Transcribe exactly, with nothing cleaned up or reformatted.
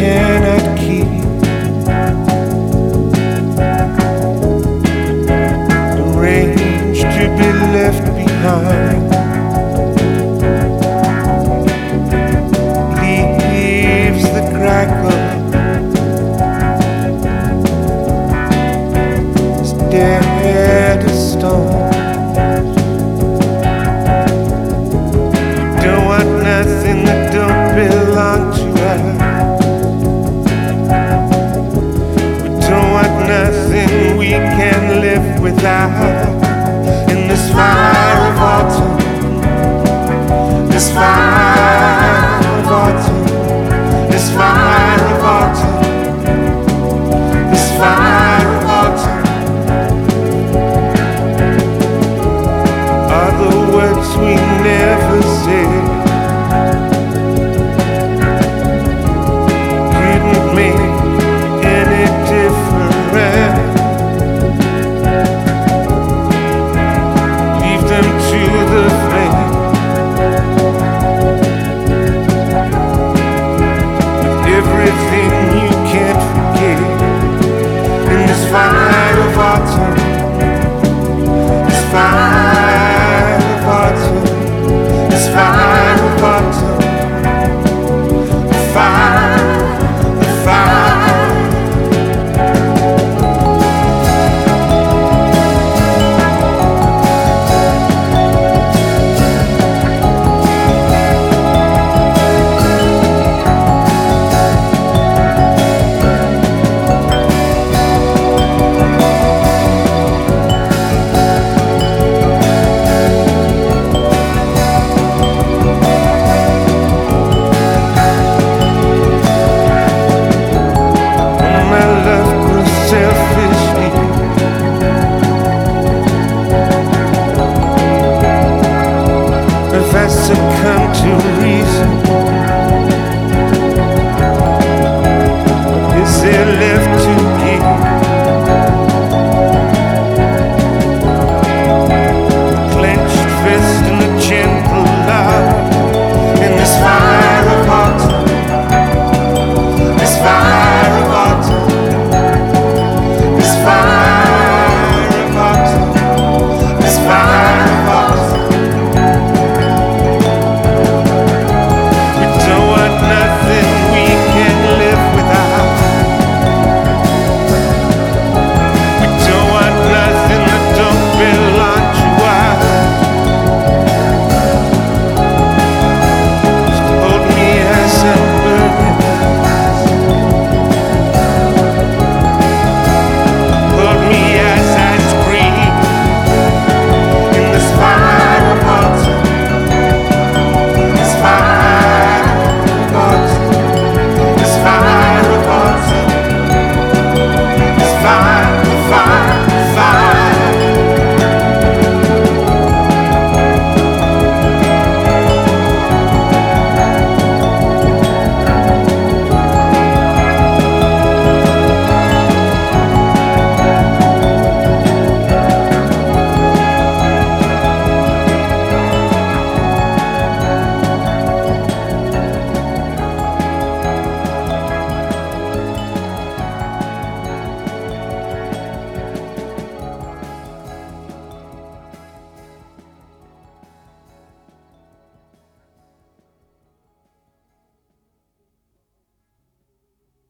cannot keep. Arranged to be left behind. Leaves the crackle. Dead as stone. Don't want nothing that don't belong to us. We don't want nothing we can live without. In this fire of autumn, this fire of autumn, this fire of autumn, this fire of autumn. The words we never said couldn't make any difference. Leave them to the flame. With everything you can't forget. In this fire of autumn, this fire. It's fine.